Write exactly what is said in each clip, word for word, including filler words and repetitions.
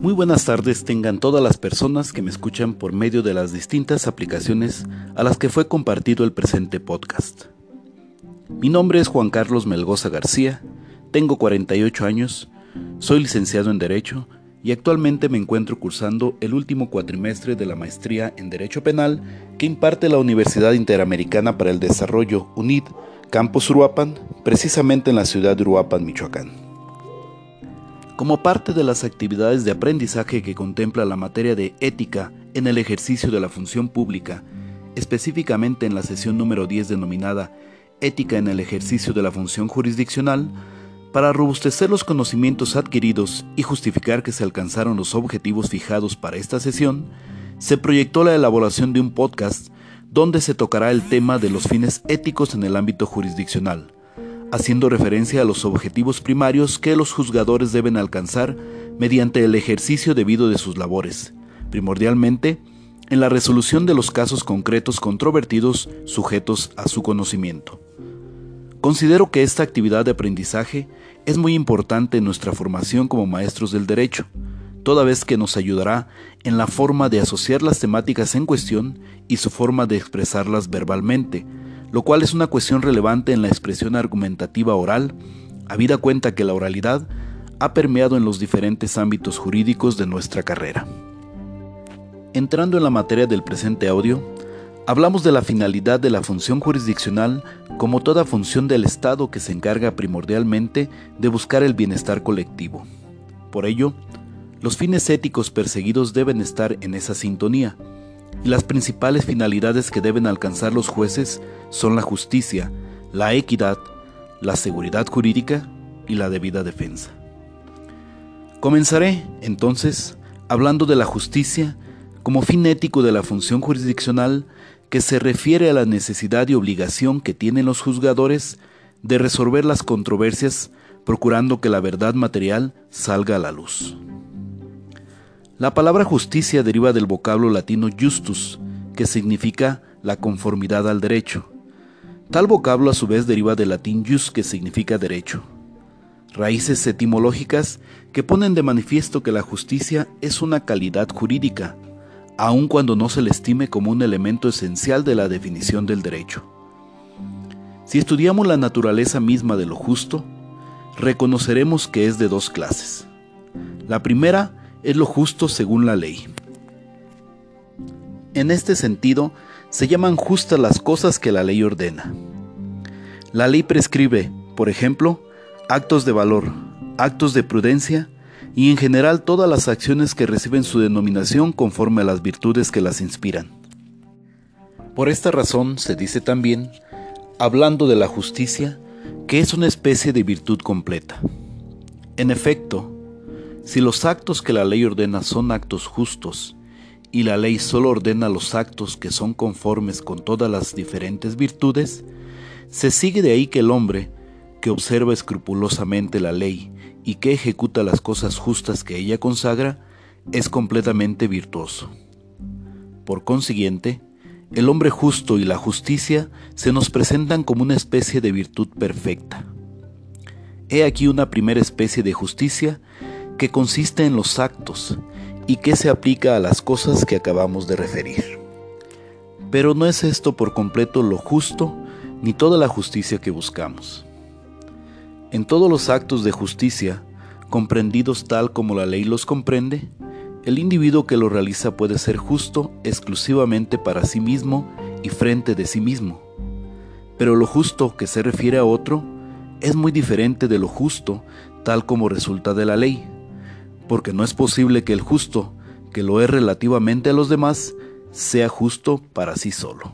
Muy buenas tardes tengan todas las personas que me escuchan por medio de las distintas aplicaciones a las que fue compartido el presente podcast. Mi nombre es Juan Carlos Melgoza García, tengo cuarenta y ocho años, soy licenciado en Derecho y actualmente me encuentro cursando el último cuatrimestre de la maestría en Derecho Penal que imparte la Universidad Interamericana para el Desarrollo U N I D, Campus Uruapan, precisamente en la ciudad de Uruapan, Michoacán. Como parte de las actividades de aprendizaje que contempla la materia de ética en el ejercicio de la función pública, específicamente en la sesión número diez denominada Ética en el ejercicio de la función jurisdiccional, para robustecer los conocimientos adquiridos y justificar que se alcanzaron los objetivos fijados para esta sesión, se proyectó la elaboración de un podcast donde se tocará el tema de los fines éticos en el ámbito jurisdiccional, haciendo referencia a los objetivos primarios que los juzgadores deben alcanzar mediante el ejercicio debido de sus labores, primordialmente en la resolución de los casos concretos controvertidos sujetos a su conocimiento. Considero que esta actividad de aprendizaje es muy importante en nuestra formación como maestros del derecho, toda vez que nos ayudará en la forma de asociar las temáticas en cuestión y su forma de expresarlas verbalmente, lo cual es una cuestión relevante en la expresión argumentativa oral, habida cuenta que la oralidad ha permeado en los diferentes ámbitos jurídicos de nuestra carrera. Entrando en la materia del presente audio, hablamos de la finalidad de la función jurisdiccional como toda función del Estado que se encarga primordialmente de buscar el bienestar colectivo. Por ello, los fines éticos perseguidos deben estar en esa sintonía, y las principales finalidades que deben alcanzar los jueces son la justicia, la equidad, la seguridad jurídica y la debida defensa. Comenzaré, entonces, hablando de la justicia como fin ético de la función jurisdiccional que se refiere a la necesidad y obligación que tienen los juzgadores de resolver las controversias procurando que la verdad material salga a la luz. La palabra justicia deriva del vocablo latino justus, que significa la conformidad al derecho. Tal vocablo a su vez deriva del latín jus, que significa derecho. Raíces etimológicas que ponen de manifiesto que la justicia es una calidad jurídica, aun cuando no se le estime como un elemento esencial de la definición del derecho. Si estudiamos la naturaleza misma de lo justo, reconoceremos que es de dos clases. La primera es lo justo según la ley. En este sentido, se llaman justas las cosas que la ley ordena. La ley prescribe, por ejemplo, actos de valor, actos de prudencia y en general todas las acciones que reciben su denominación conforme a las virtudes que las inspiran. Por esta razón se dice también, hablando de la justicia, que es una especie de virtud completa. En efecto, si los actos que la ley ordena son actos justos, y la ley solo ordena los actos que son conformes con todas las diferentes virtudes, se sigue de ahí que el hombre, que observa escrupulosamente la ley y que ejecuta las cosas justas que ella consagra, es completamente virtuoso. Por consiguiente, el hombre justo y la justicia se nos presentan como una especie de virtud perfecta. He aquí una primera especie de justicia que consiste en los actos y que se aplica a las cosas que acabamos de referir. Pero no es esto por completo lo justo ni toda la justicia que buscamos. En todos los actos de justicia, comprendidos tal como la ley los comprende, el individuo que lo realiza puede ser justo exclusivamente para sí mismo y frente de sí mismo. Pero lo justo que se refiere a otro es muy diferente de lo justo tal como resulta de la ley, porque no es posible que el justo, que lo es relativamente a los demás, sea justo para sí solo.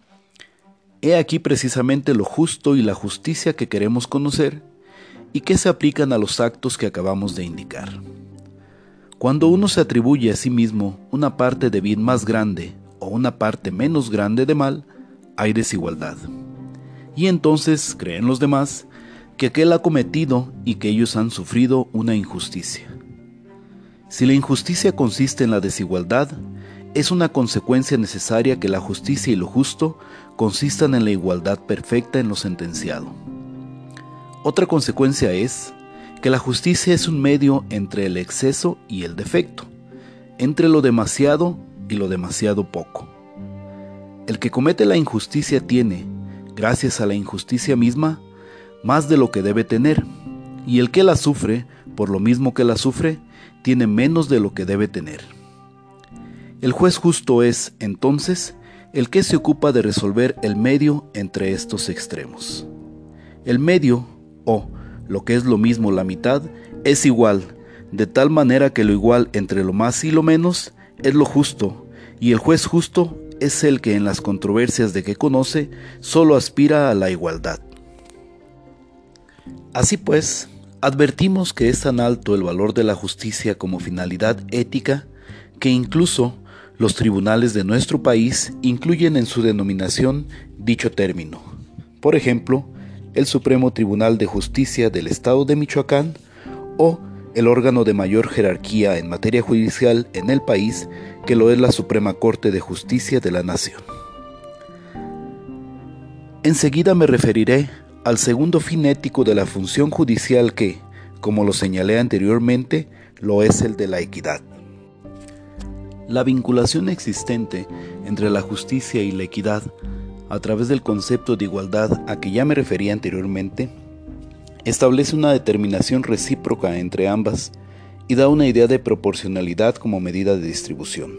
He aquí precisamente lo justo y la justicia que queremos conocer y que se aplican a los actos que acabamos de indicar. Cuando uno se atribuye a sí mismo una parte de bien más grande o una parte menos grande de mal, hay desigualdad. Y entonces creen los demás que aquel ha cometido y que ellos han sufrido una injusticia. Si la injusticia consiste en la desigualdad, es una consecuencia necesaria que la justicia y lo justo consistan en la igualdad perfecta en lo sentenciado. Otra consecuencia es que la justicia es un medio entre el exceso y el defecto, entre lo demasiado y lo demasiado poco. El que comete la injusticia tiene, gracias a la injusticia misma, más de lo que debe tener, y el que la sufre, por lo mismo que la sufre, tiene menos de lo que debe tener. El juez justo es, entonces, el que se ocupa de resolver el medio entre estos extremos. El medio, o, lo que es lo mismo la mitad, es igual, de tal manera que lo igual entre lo más y lo menos es lo justo, y el juez justo es el que en las controversias de que conoce solo aspira a la igualdad. Así pues, advertimos que es tan alto el valor de la justicia como finalidad ética que incluso los tribunales de nuestro país incluyen en su denominación dicho término. Por ejemplo, el Supremo Tribunal de Justicia del Estado de Michoacán o el órgano de mayor jerarquía en materia judicial en el país, que lo es la Suprema Corte de Justicia de la Nación. Enseguida me referiré al segundo fin ético de la función judicial que, como lo señalé anteriormente, lo es el de la equidad. La vinculación existente entre la justicia y la equidad, a través del concepto de igualdad a que ya me referí anteriormente, establece una determinación recíproca entre ambas y da una idea de proporcionalidad como medida de distribución.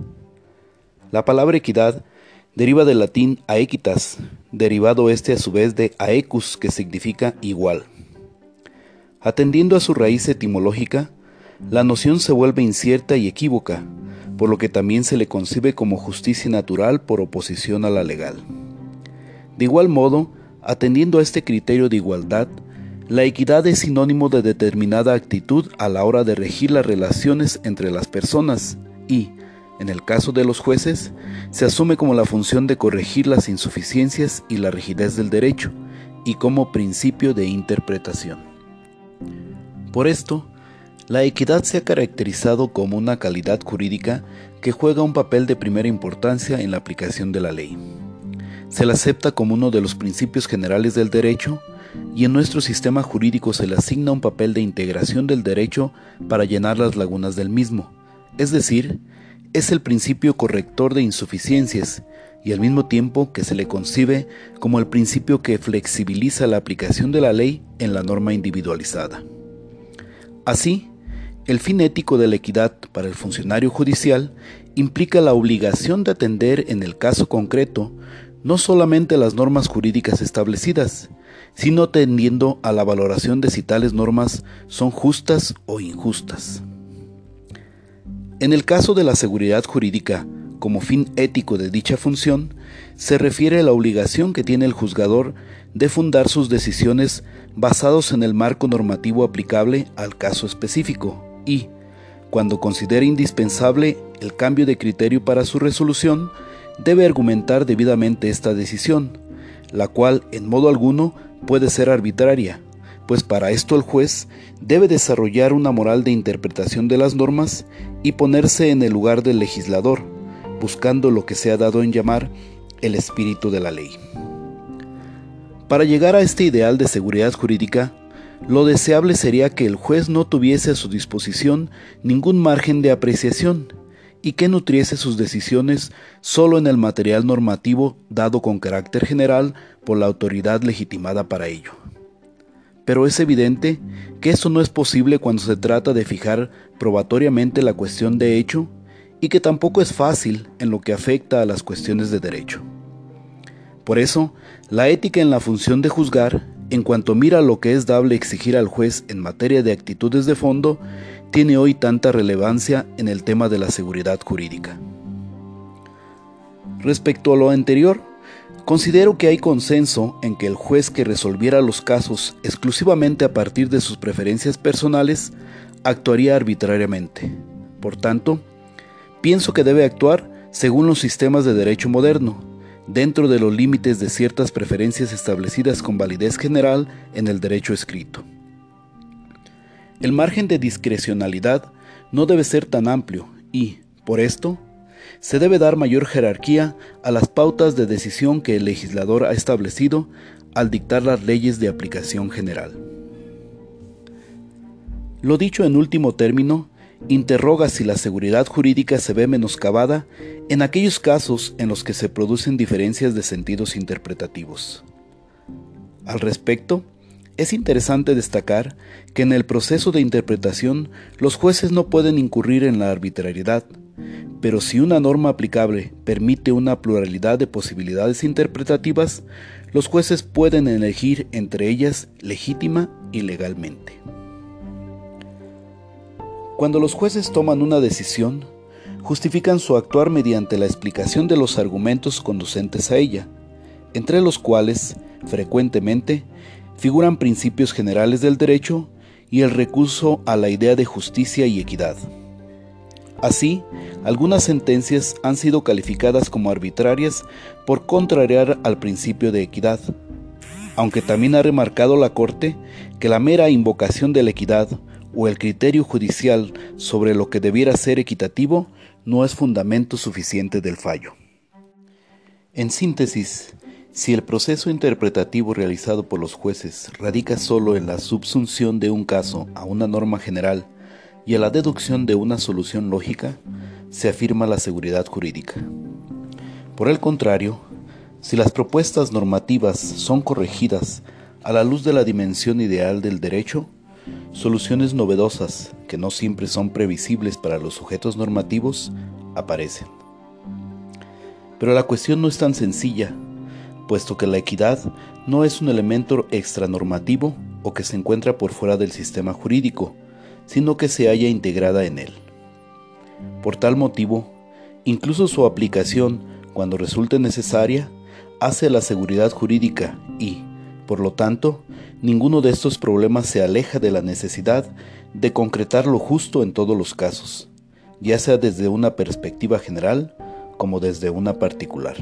La palabra equidad deriva del latín aequitas, derivado este a su vez de aequus, que significa igual. Atendiendo a su raíz etimológica, la noción se vuelve incierta y equívoca, por lo que también se le concibe como justicia natural por oposición a la legal. De igual modo, atendiendo a este criterio de igualdad, la equidad es sinónimo de determinada actitud a la hora de regir las relaciones entre las personas y, en el caso de los jueces, se asume como la función de corregir las insuficiencias y la rigidez del derecho, y como principio de interpretación. Por esto, la equidad se ha caracterizado como una calidad jurídica que juega un papel de primera importancia en la aplicación de la ley. Se la acepta como uno de los principios generales del derecho, y en nuestro sistema jurídico se le asigna un papel de integración del derecho para llenar las lagunas del mismo, es decir, es el principio corrector de insuficiencias y al mismo tiempo que se le concibe como el principio que flexibiliza la aplicación de la ley en la norma individualizada. Así, el fin ético de la equidad para el funcionario judicial implica la obligación de atender en el caso concreto no solamente las normas jurídicas establecidas, sino tendiendo a la valoración de si tales normas son justas o injustas. En el caso de la seguridad jurídica, como fin ético de dicha función, se refiere a la obligación que tiene el juzgador de fundar sus decisiones basados en el marco normativo aplicable al caso específico y, cuando considere indispensable el cambio de criterio para su resolución, debe argumentar debidamente esta decisión, la cual en modo alguno puede ser arbitraria, pues para esto el juez debe desarrollar una moral de interpretación de las normas y ponerse en el lugar del legislador, buscando lo que se ha dado en llamar el espíritu de la ley. Para llegar a este ideal de seguridad jurídica, lo deseable sería que el juez no tuviese a su disposición ningún margen de apreciación y que nutriese sus decisiones solo en el material normativo dado con carácter general por la autoridad legitimada para ello. Pero es evidente que eso no es posible cuando se trata de fijar probatoriamente la cuestión de hecho y que tampoco es fácil en lo que afecta a las cuestiones de derecho. Por eso, la ética en la función de juzgar, en cuanto mira lo que es dable exigir al juez en materia de actitudes de fondo, tiene hoy tanta relevancia en el tema de la seguridad jurídica. Respecto a lo anterior, considero que hay consenso en que el juez que resolviera los casos exclusivamente a partir de sus preferencias personales actuaría arbitrariamente. Por tanto, pienso que debe actuar según los sistemas de derecho moderno, dentro de los límites de ciertas preferencias establecidas con validez general en el derecho escrito. El margen de discrecionalidad no debe ser tan amplio y, por esto, se debe dar mayor jerarquía a las pautas de decisión que el legislador ha establecido al dictar las leyes de aplicación general. Lo dicho en último término, interroga si la seguridad jurídica se ve menoscabada en aquellos casos en los que se producen diferencias de sentidos interpretativos. Al respecto, es interesante destacar que en el proceso de interpretación los jueces no pueden incurrir en la arbitrariedad, pero si una norma aplicable permite una pluralidad de posibilidades interpretativas, los jueces pueden elegir entre ellas legítima y legalmente. Cuando los jueces toman una decisión, justifican su actuar mediante la explicación de los argumentos conducentes a ella, entre los cuales, frecuentemente, figuran principios generales del derecho y el recurso a la idea de justicia y equidad. Así, algunas sentencias han sido calificadas como arbitrarias por contrariar al principio de equidad, aunque también ha remarcado la Corte que la mera invocación de la equidad o el criterio judicial sobre lo que debiera ser equitativo no es fundamento suficiente del fallo. En síntesis, si el proceso interpretativo realizado por los jueces radica solo en la subsunción de un caso a una norma general y a la deducción de una solución lógica, se afirma la seguridad jurídica. Por el contrario, si las propuestas normativas son corregidas a la luz de la dimensión ideal del derecho, soluciones novedosas, que no siempre son previsibles para los sujetos normativos, aparecen. Pero la cuestión no es tan sencilla, puesto que la equidad no es un elemento extranormativo o que se encuentra por fuera del sistema jurídico, sino que se halla integrada en él. Por tal motivo, incluso su aplicación, cuando resulte necesaria, hace a la seguridad jurídica y, por lo tanto, ninguno de estos problemas se aleja de la necesidad de concretar lo justo en todos los casos, ya sea desde una perspectiva general como desde una particular.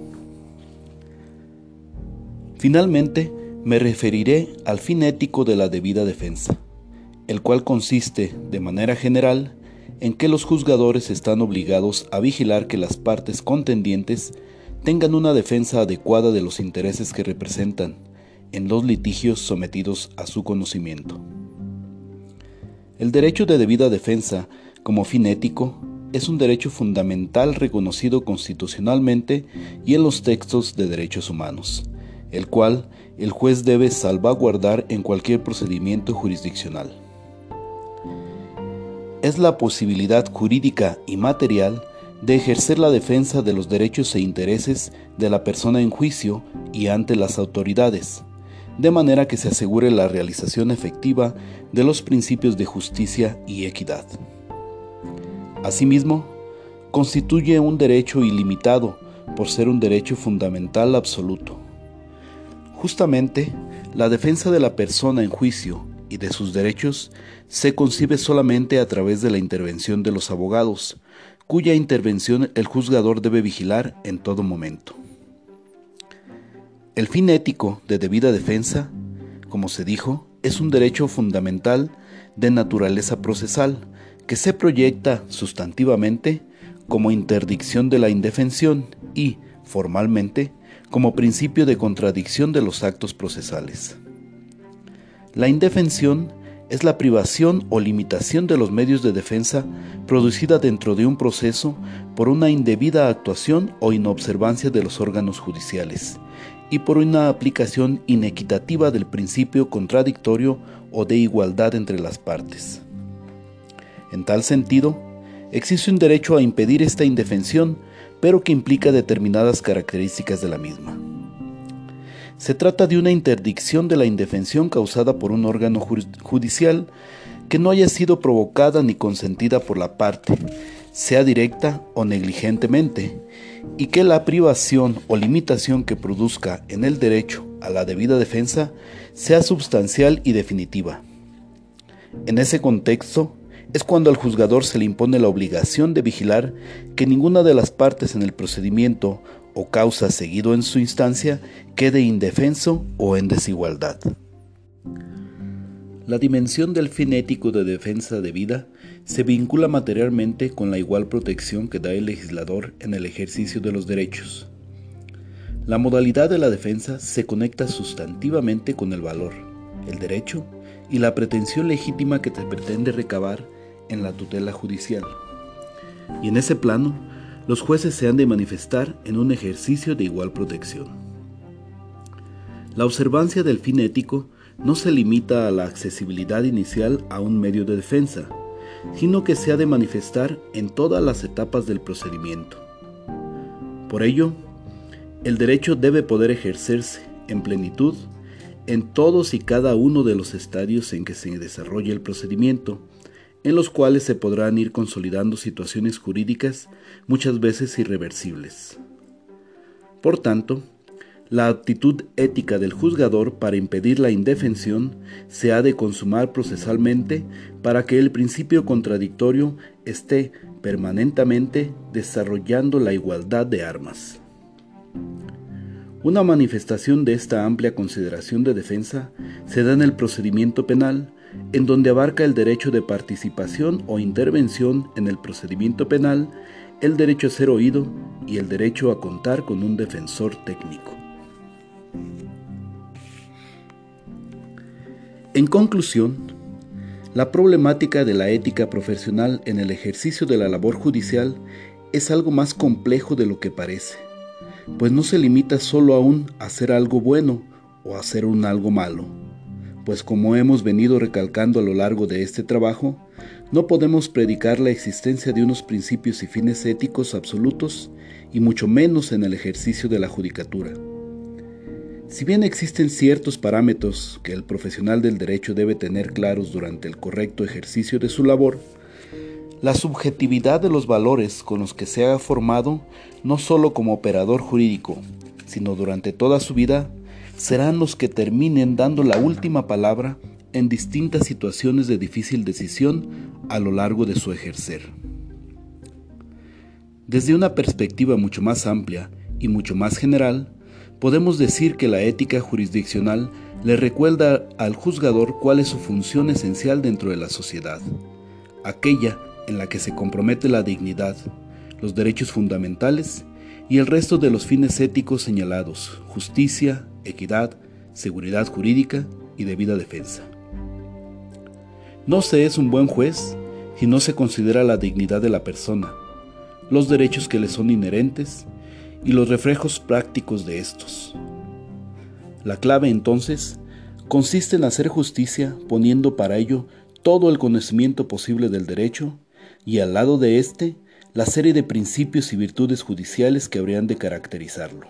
Finalmente, me referiré al fin ético de la debida defensa, el cual consiste, de manera general, en que los juzgadores están obligados a vigilar que las partes contendientes tengan una defensa adecuada de los intereses que representan en los litigios sometidos a su conocimiento. El derecho de debida defensa, como fin ético, es un derecho fundamental reconocido constitucionalmente y en los textos de derechos humanos, el cual el juez debe salvaguardar en cualquier procedimiento jurisdiccional. Es la posibilidad jurídica y material de ejercer la defensa de los derechos e intereses de la persona en juicio y ante las autoridades, de manera que se asegure la realización efectiva de los principios de justicia y equidad. Asimismo, constituye un derecho ilimitado por ser un derecho fundamental absoluto. Justamente, la defensa de la persona en juicio y de sus derechos se concibe solamente a través de la intervención de los abogados, cuya intervención el juzgador debe vigilar en todo momento. El fin ético de debida defensa, como se dijo, es un derecho fundamental de naturaleza procesal que se proyecta sustantivamente como interdicción de la indefensión y, formalmente, como principio de contradicción de los actos procesales. La indefensión es la privación o limitación de los medios de defensa producida dentro de un proceso por una indebida actuación o inobservancia de los órganos judiciales y por una aplicación inequitativa del principio contradictorio o de igualdad entre las partes. En tal sentido, existe un derecho a impedir esta indefensión, pero que implica determinadas características de la misma. Se trata de una interdicción de la indefensión causada por un órgano judicial que no haya sido provocada ni consentida por la parte, sea directa o negligentemente, y que la privación o limitación que produzca en el derecho a la debida defensa sea substancial y definitiva. En ese contexto, es cuando al juzgador se le impone la obligación de vigilar que ninguna de las partes en el procedimiento o causa seguido en su instancia quede indefenso o en desigualdad. La dimensión del fin ético de defensa debida se vincula materialmente con la igual protección que da el legislador en el ejercicio de los derechos. La modalidad de la defensa se conecta sustantivamente con el valor, el derecho y la pretensión legítima que se pretende recabar en la tutela judicial. Y en ese plano, los jueces se han de manifestar en un ejercicio de igual protección. La observancia del fin ético no se limita a la accesibilidad inicial a un medio de defensa, sino que se ha de manifestar en todas las etapas del procedimiento. Por ello, el derecho debe poder ejercerse en plenitud en todos y cada uno de los estadios en que se desarrolla el procedimiento, en los cuales se podrán ir consolidando situaciones jurídicas muchas veces irreversibles. Por tanto, la actitud ética del juzgador para impedir la indefensión se ha de consumar procesalmente para que el principio contradictorio esté permanentemente desarrollando la igualdad de armas. Una manifestación de esta amplia consideración de defensa se da en el procedimiento penal, en donde abarca el derecho de participación o intervención en el procedimiento penal, el derecho a ser oído y el derecho a contar con un defensor técnico. En conclusión, la problemática de la ética profesional en el ejercicio de la labor judicial es algo más complejo de lo que parece, pues no se limita solo a un hacer algo bueno o hacer un algo malo, pues como hemos venido recalcando a lo largo de este trabajo, no podemos predicar la existencia de unos principios y fines éticos absolutos y mucho menos en el ejercicio de la judicatura. Si bien existen ciertos parámetros que el profesional del derecho debe tener claros durante el correcto ejercicio de su labor, la subjetividad de los valores con los que se ha formado, no solo como operador jurídico, sino durante toda su vida, serán los que terminen dando la última palabra en distintas situaciones de difícil decisión a lo largo de su ejercer. Desde una perspectiva mucho más amplia y mucho más general, podemos decir que la ética jurisdiccional le recuerda al juzgador cuál es su función esencial dentro de la sociedad, aquella en la que se compromete la dignidad, los derechos fundamentales y el resto de los fines éticos señalados: justicia, equidad, seguridad jurídica y debida defensa. No se es un buen juez si no se considera la dignidad de la persona, los derechos que le son inherentes y los reflejos prácticos de estos. La clave, entonces, consiste en hacer justicia poniendo para ello todo el conocimiento posible del derecho y al lado de éste la serie de principios y virtudes judiciales que habrían de caracterizarlo.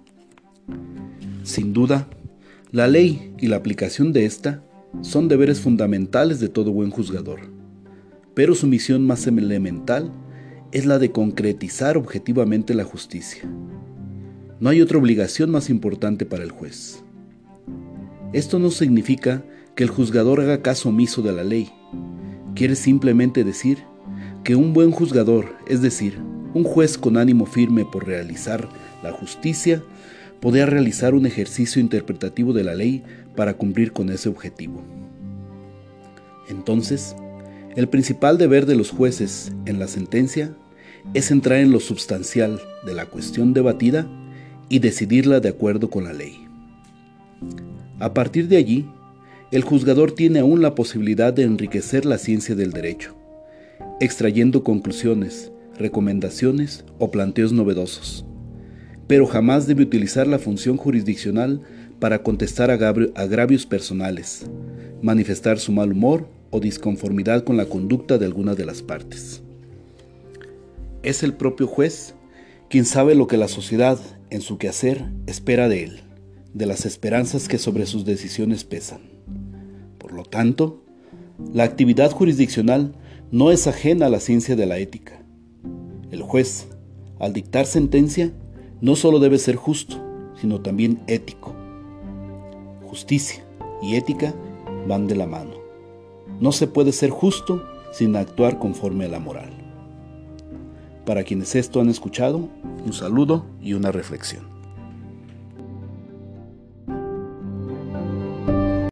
Sin duda, la ley y la aplicación de ésta son deberes fundamentales de todo buen juzgador, pero su misión más elemental es la de concretizar objetivamente la justicia. No hay otra obligación más importante para el juez. Esto no significa que el juzgador haga caso omiso de la ley. Quiere simplemente decir que un buen juzgador, es decir, un juez con ánimo firme por realizar la justicia, podrá realizar un ejercicio interpretativo de la ley para cumplir con ese objetivo. Entonces, el principal deber de los jueces en la sentencia es entrar en lo substancial de la cuestión debatida y decidirla de acuerdo con la ley. A partir de allí, el juzgador tiene aún la posibilidad de enriquecer la ciencia del derecho, extrayendo conclusiones, recomendaciones o planteos novedosos, pero jamás debe utilizar la función jurisdiccional para contestar agravios personales, manifestar su mal humor o disconformidad con la conducta de alguna de las partes. Es el propio juez quien sabe lo que la sociedad, en su quehacer, espera de él, de las esperanzas que sobre sus decisiones pesan. Por lo tanto, la actividad jurisdiccional no es ajena a la ciencia de la ética. El juez, al dictar sentencia, no solo debe ser justo, sino también ético. Justicia y ética van de la mano. No se puede ser justo sin actuar conforme a la moral. Para quienes esto han escuchado, un saludo y una reflexión.